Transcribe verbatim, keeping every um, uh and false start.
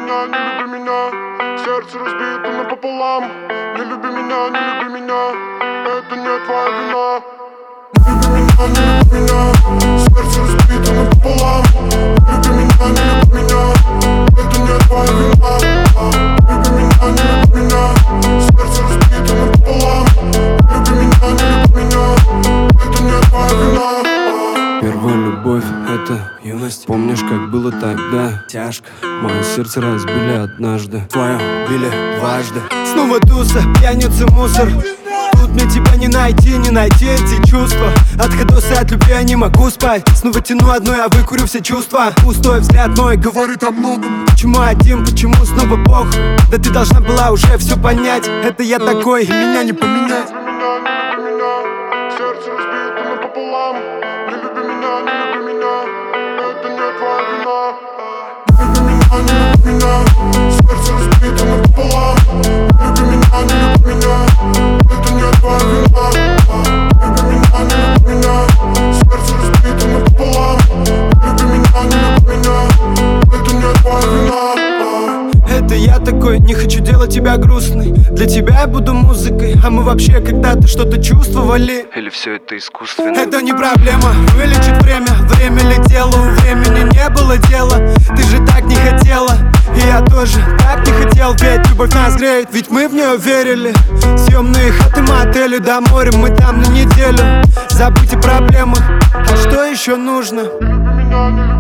меня, не люби меня. Сердце разбито напополам. Не люби меня, не люби меня. Это не твоя вина. Не люби меня, не люби меня. Сердце разбито напополам. Не люби меня, не люби меня. Это не твоя вина. Не люби меня, не люби меня. Сердце разбито напополам. Не люби меня, не люби меня. Это не твоя вина. Первая любовь — это юность. Помнишь, как было тогда? Тяжко. Мое сердце разбили однажды. Твое били дважды. Снова туса, пьяница, мусор. Тут мне тебя не найти, не найти эти чувства. Отходосы от любви, я не могу спать. Снова тяну одно, я выкурю все чувства. Пустой взгляд мой говорит о многом. Почему один, почему снова Бог? Да ты должна была уже все понять. Это я такой, и меня не поменять. Сердце разбито напополам. Не люби меня, не люби меня. Это не твоя вина. Не люби меня, не люби меня. Сердце разбито напополам. Не люби меня, не люби меня. Это не твоя вина. Не люби меня, не люби меня. Сердце разбито напополам. Не люби меня, не люби меня. Это не твоя вина. Это я такой, не хочу делать тебя грустной. Для тебя я буду музыкой. А мы вообще когда-то что-то чувствовали? Или все это искусственно? Это не проблема, вылечит время. Время летело, у времени не было дела. Ты же так не хотела, и я тоже так не хотел. Ведь любовь нас греет, ведь мы в нее верили. Съемные хаты, мотели, до моря, мы там на неделю. Забудь о проблемах, а что еще нужно? Не люби меня, не люби